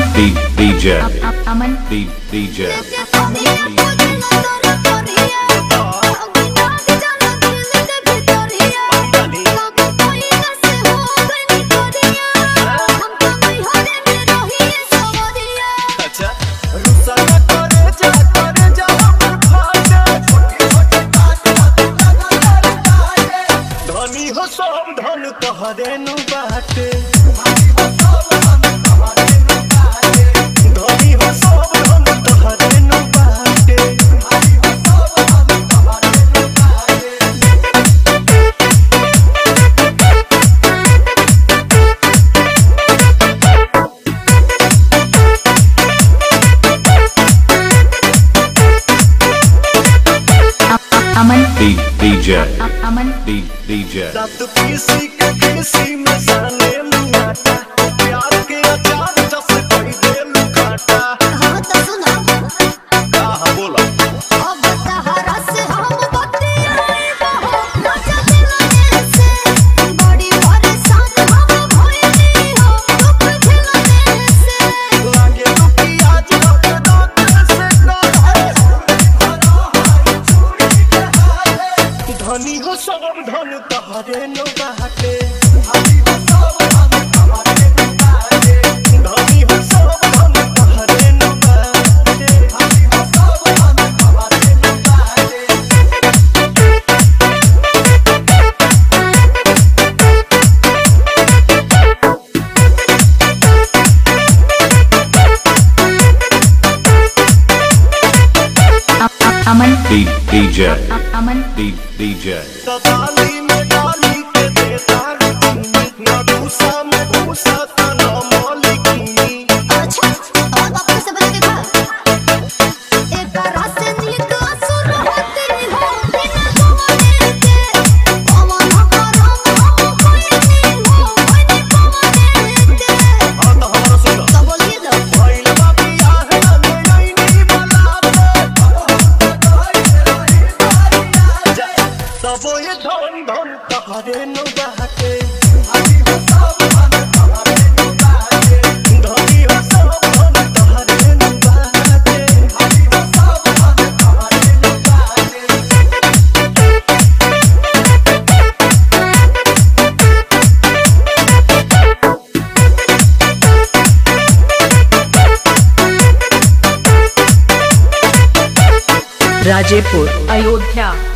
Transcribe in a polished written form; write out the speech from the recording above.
DJ Aman DJ तोहरे नु बाटे धनी हो सब हम तोहरे नु बाटे Aman DJ Aman DJ रात किसी में जाने लुआटा प्यार के अचार जस कोई दे लुकाटा हाँ तो सुना कहा बोला अब तहरा से हम बतियाए बहुत राजा दिलने से बड़ी परेशान हम भइली हो दुख झेलने से लागे तो कि आज रात दांत से ना धनी हो सब धन तोहरे नु बाटे धनी हो सब धन तोहरे नु Aman DJ Aman DJ डाली में डाली के देता ना भूसा में भूसा तना मौलिकी अच्छा और बाप से बना के खा एक रात से नीक असुर होती हो बिना कमाने के पवन करम हम कोई नहीं हो कोई कमाने के हाँ तो हमारा सुनो तो बोलिए तो भइल बाबी आहे नहीं नहीं बलाते तब ये धन धन तोहरे नु बाटे धनी हो सब धन तोहरे नु बाटे राजेपुर अयोध्या।